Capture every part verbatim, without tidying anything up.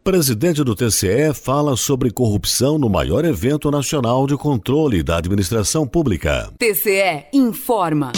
Presidente do T C E fala sobre corrupção no maior evento nacional de controle da administração pública. T C E informa.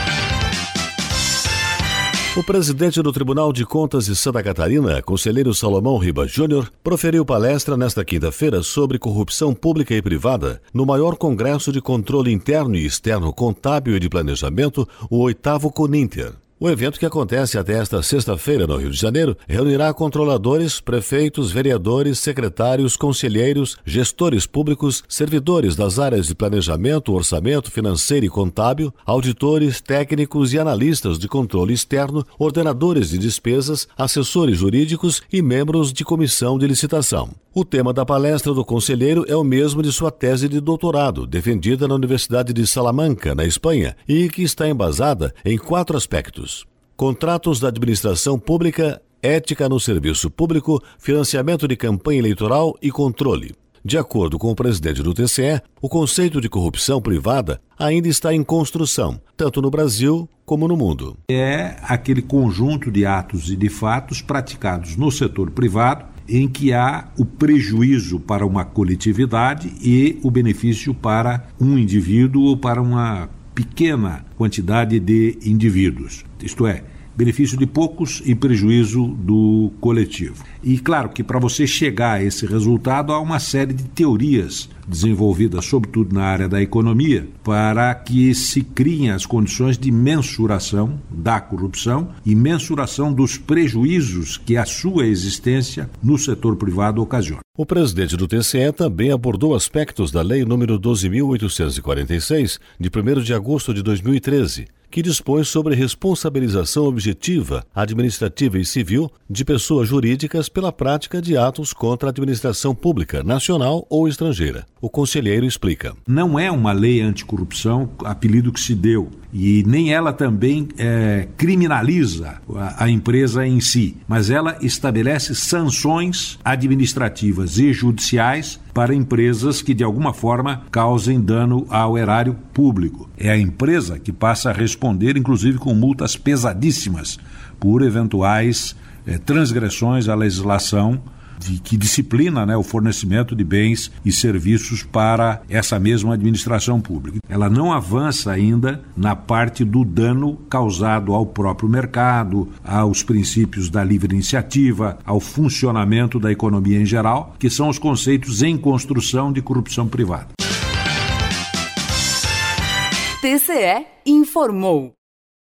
O presidente do Tribunal de Contas de Santa Catarina, conselheiro Salomão Ribas Júnior, proferiu palestra nesta quinta-feira sobre corrupção pública e privada no maior Congresso de Controle Interno e Externo Contábil e de Planejamento, o oitavo CONINTER. O evento, que acontece até esta sexta-feira no Rio de Janeiro, reunirá controladores, prefeitos, vereadores, secretários, conselheiros, gestores públicos, servidores das áreas de planejamento, orçamento, financeiro e contábil, auditores, técnicos e analistas de controle externo, ordenadores de despesas, assessores jurídicos e membros de comissão de licitação. O tema da palestra do conselheiro é o mesmo de sua tese de doutorado, defendida na Universidade de Salamanca, na Espanha, e que está embasada em quatro aspectos: contratos da administração pública, ética no serviço público, financiamento de campanha eleitoral e controle. De acordo com o presidente do T C E, o conceito de corrupção privada ainda está em construção, tanto no Brasil como no mundo. É aquele conjunto de atos e de fatos praticados no setor privado em que há o prejuízo para uma coletividade e o benefício para um indivíduo ou para uma pequena quantidade de indivíduos. Isto é, benefício de poucos e prejuízo do coletivo. E claro que para você chegar a esse resultado há uma série de teorias desenvolvidas, sobretudo na área da economia, para que se criem as condições de mensuração da corrupção e mensuração dos prejuízos que a sua existência no setor privado ocasiona. O presidente do T C E também abordou aspectos da Lei número doze mil oitocentos e quarenta e seis, de primeiro de agosto de dois mil e treze, que dispõe sobre responsabilização objetiva, administrativa e civil de pessoas jurídicas pela prática de atos contra a administração pública, nacional ou estrangeira. O conselheiro explica. Não é uma lei anticorrupção, apelido que se deu, e nem ela também é, criminaliza a, a empresa em si, mas ela estabelece sanções administrativas e judiciais para empresas que de alguma forma causem dano ao erário público. É a empresa que passa a responder, inclusive com multas pesadíssimas, por eventuais eh, transgressões à legislação de, que disciplina, né, o fornecimento de bens e serviços para essa mesma administração pública. Ela não avança ainda na parte do dano causado ao próprio mercado, aos princípios da livre iniciativa, ao funcionamento da economia em geral, que são os conceitos em construção de corrupção privada. T C E informou.